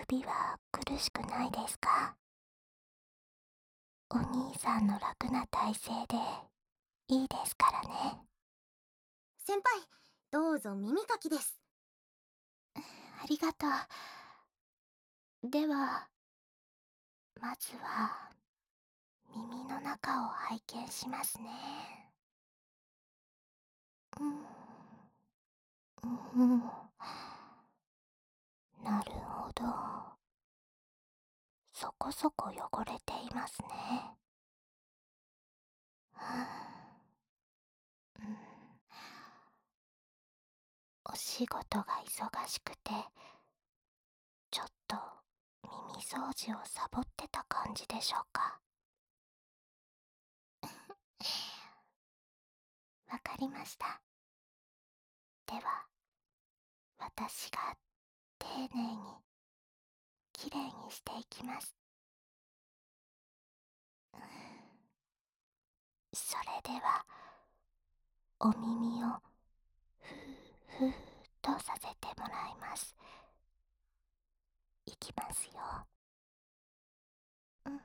首は苦しくないですか？お兄さんの楽な体勢でいいですからね。 先輩、どうぞ耳かきです。 ありがとう。では、まずは耳の中を拝見しますね。うん、うん、なるほど。そこそこ汚れていますね。うん、お仕事が忙しくて、ちょっと耳掃除をサボってた感じでしょうか。わかりました。では、私が丁寧にきれいにしていきます。それでは、お耳をふーふーっとさせてもらいます。いきますよ。うん、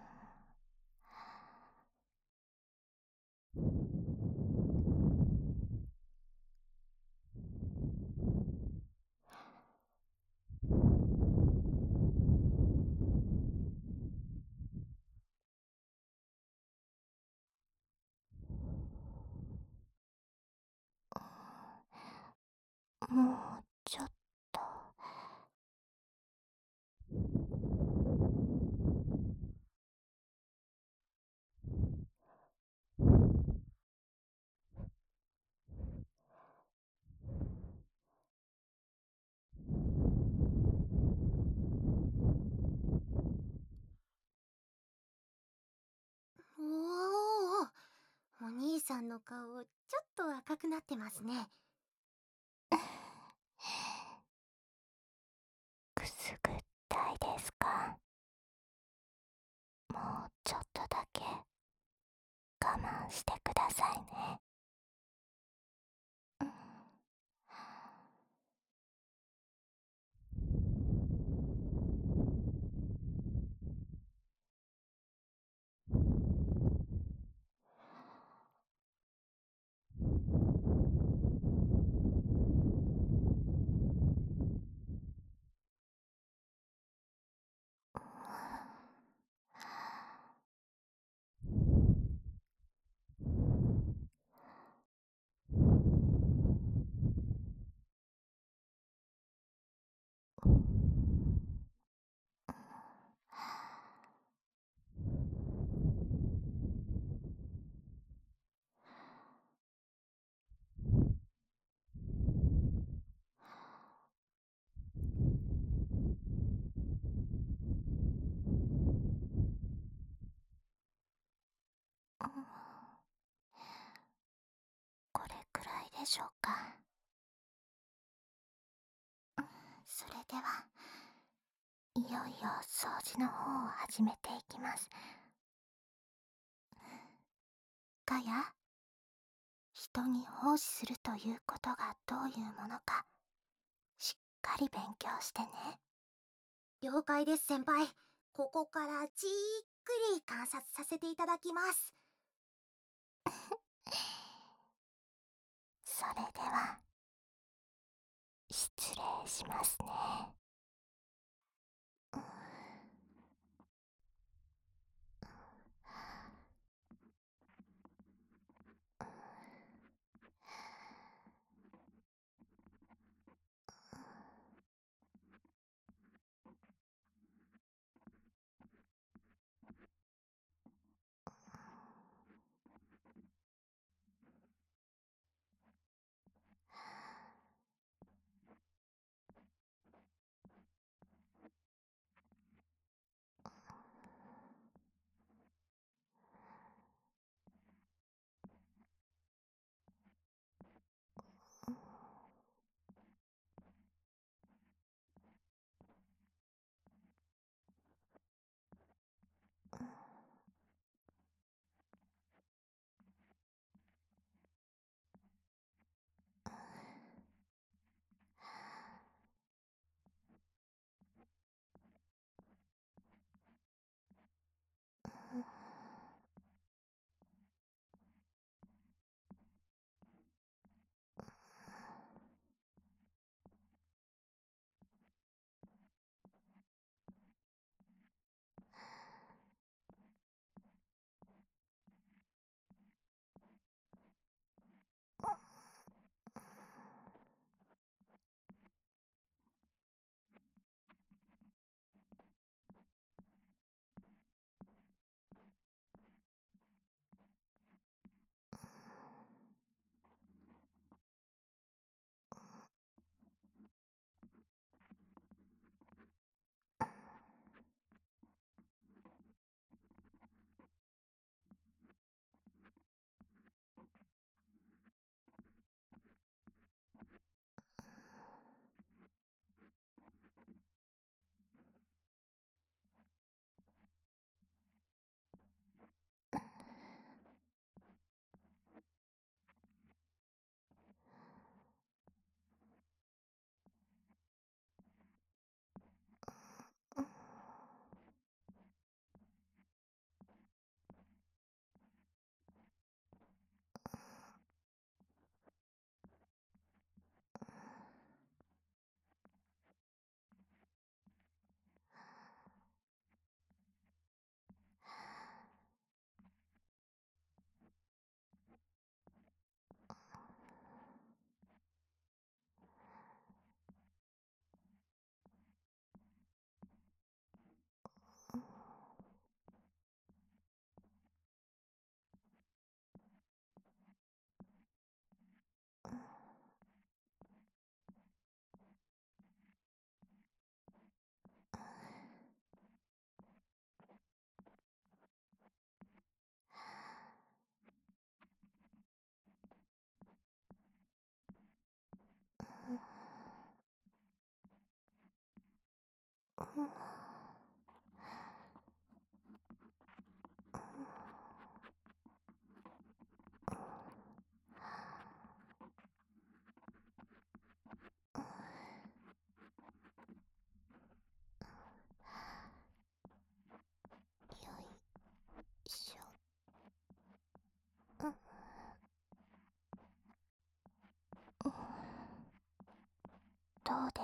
もうちょっと。 おお、お兄さんの顔、ちょっと赤くなってますね。 くすぐったいですか？もうちょっとだけ我慢してくださいね。うん、これくらいでしょうか。それでは、いよいよ掃除の方を始めていきます。かや、人に奉仕するということがどういうものか、しっかり勉強してね。 了解です、先輩。ここからじっくり観察させていただきます。 それでは、失礼しますね。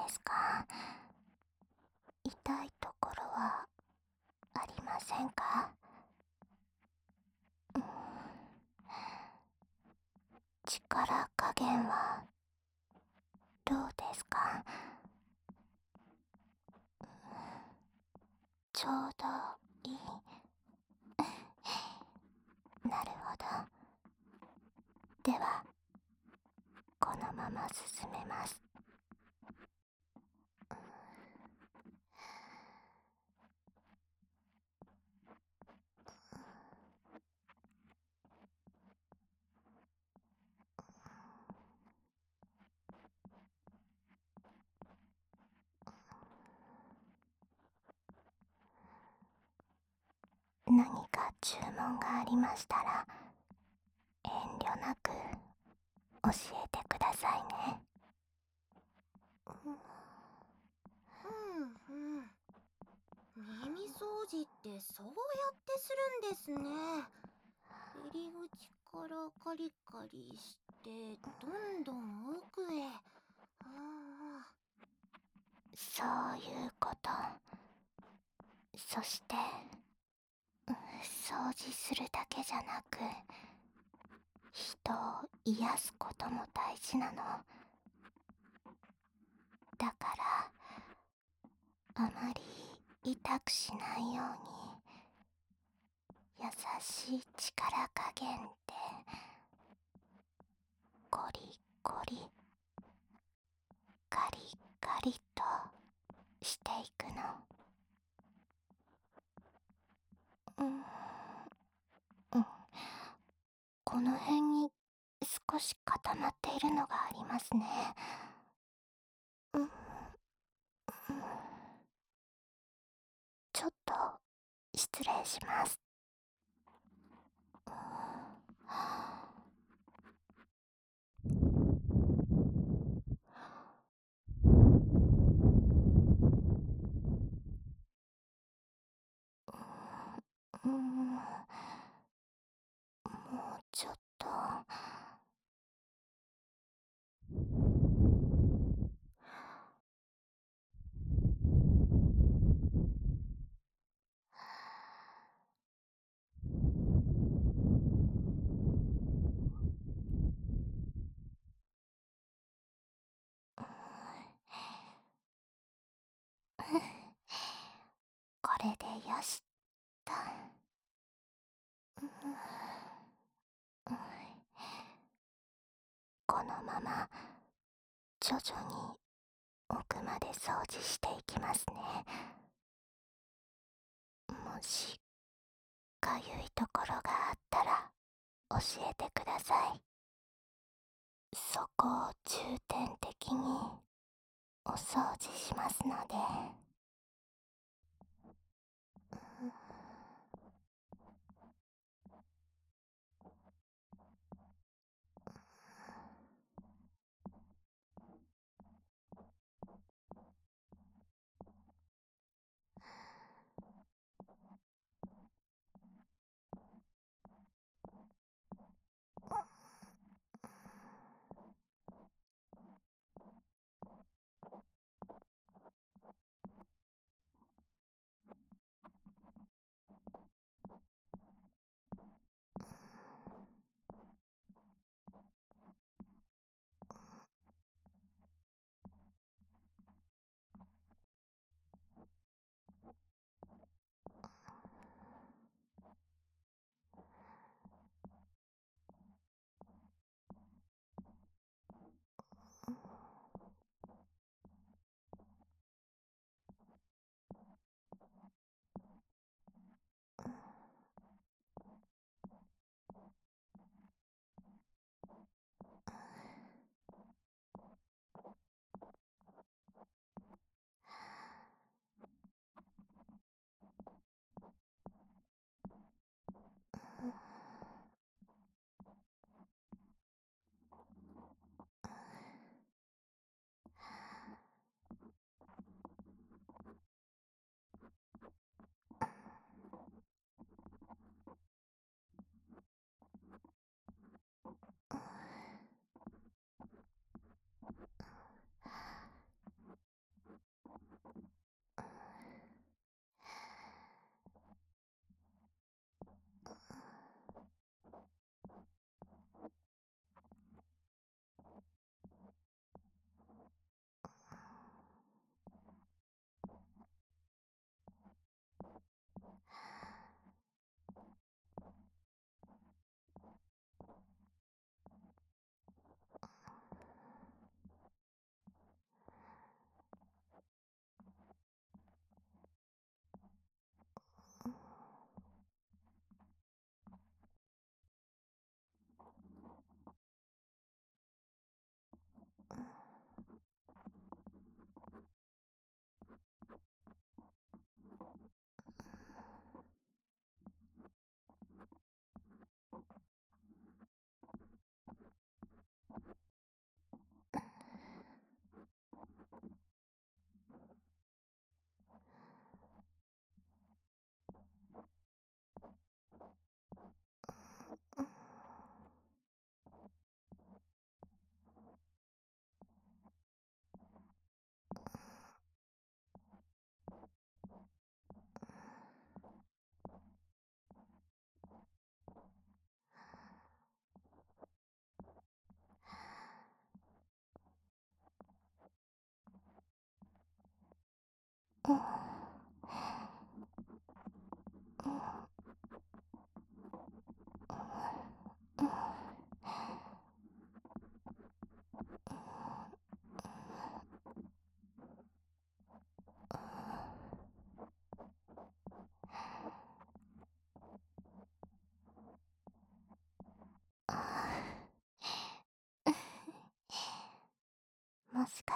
ですか？痛いところはありませんか？うん、力加減はどうですか？ちょうどいい。なるほど。では、このまま進めます。何か注文がありましたら、遠慮なく教えてくださいね。 うんうん。耳掃除ってそうやってするんですね。入り口からカリカリしてどんどん奥へ。 そういうこと。そして、掃除するだけじゃなく、人を癒すことも大事なの。だから、あまり痛くしないように、優しい力加減で、ゴリゴリ、カリカリとしていくの。うん、うん、この辺に少し固まっているのがありますね。うん、うん、ちょっと失礼します。うん、もうちょっと。これでよしと。このまま徐々に奥まで掃除していきますね。もしかゆいところがあったら教えてください。そこを重点的にお掃除しますので。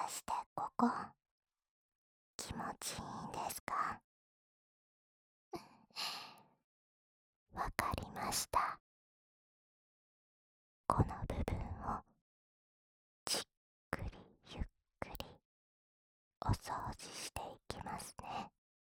かしてここ気持ちいいんですか？わかりました。この部分をじっくりゆっくりお掃除していきますね。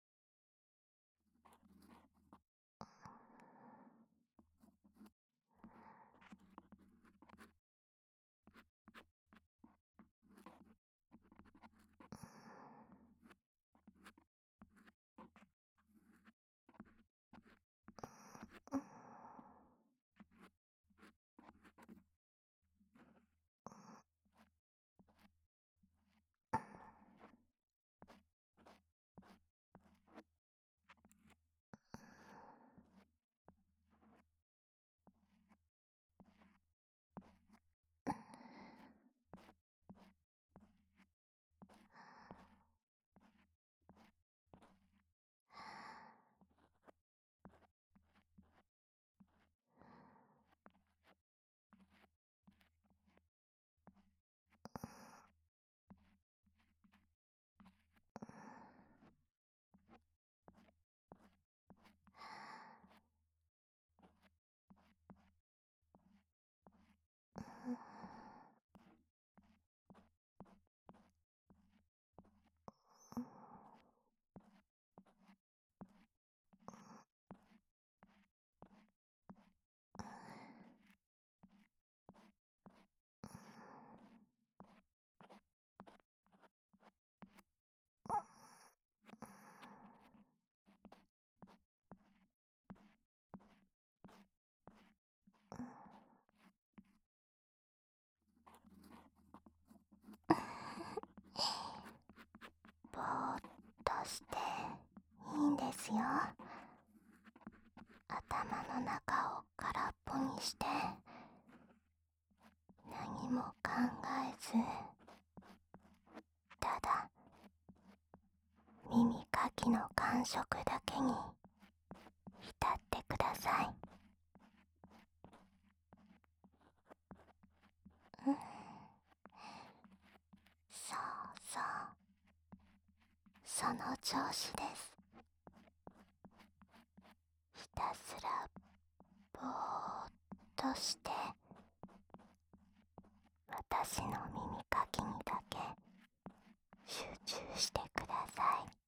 ぼーっとしていいんですよ。頭の中を空っぽにして何も考えず、ただ耳かきの感触だけに浸ってください。そうそう、その調子です。ひたすらぼーっとして私の耳かきにだけ集中してください。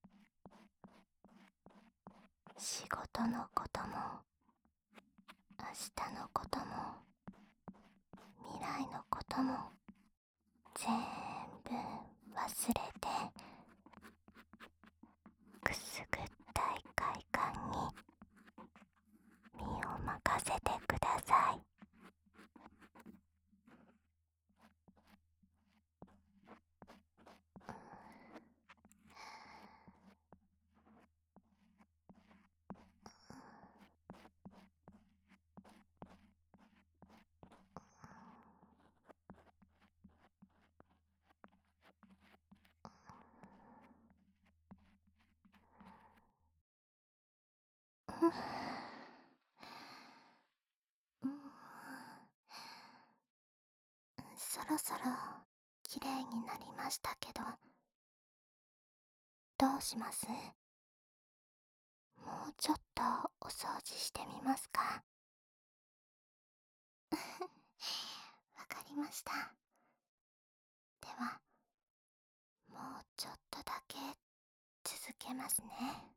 仕事のことも明日のことも未来のことも全部忘れて、くすぐったい快感に身を任せてください。そろそろきれいになりましたけど、どうします？もうちょっとお掃除してみますか？わかりました。ではもうちょっとだけ続けますね。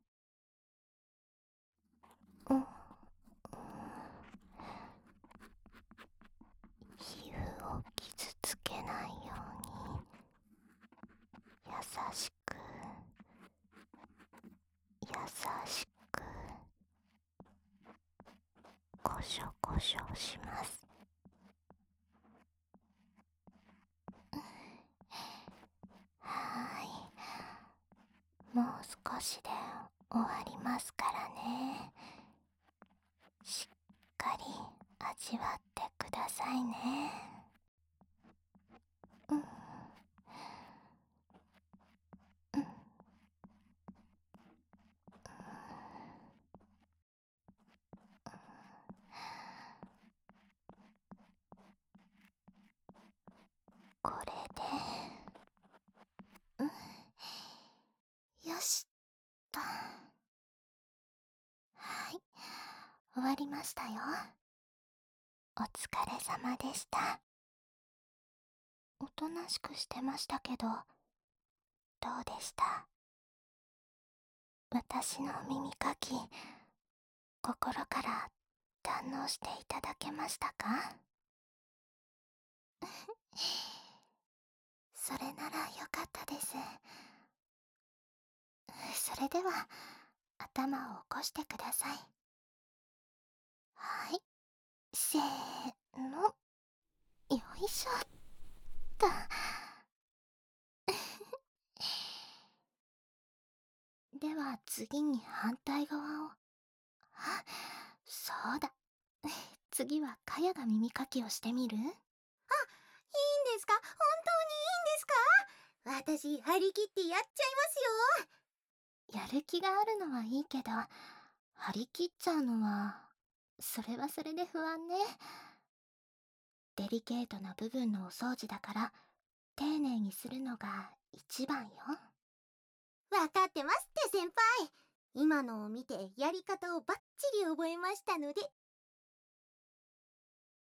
うん、皮膚を傷つけないように優しく優しくコショコショします。はーい、もう少しで終わりますからね。しっかり味わってくださいね。うん、うん、これでわりましたよ。お疲れ様でした。おとなしくしてましたけど、どうでした？私の耳かき、心から堪能していただけましたか？それならよかったです。それでは、頭を起こしてください。はい。せーの。よいしょっと。では次に反対側を。あ、そうだ。次はカヤが耳かきをしてみる？ いいんですか？本当にいいんですか？私、張り切ってやっちゃいますよ。 やる気があるのはいいけど、張り切っちゃうのは、それはそれで不安ね。デリケートな部分のお掃除だから、丁寧にするのが一番よ。 わかってますって先輩。今のを見てやり方をバッチリ覚えましたので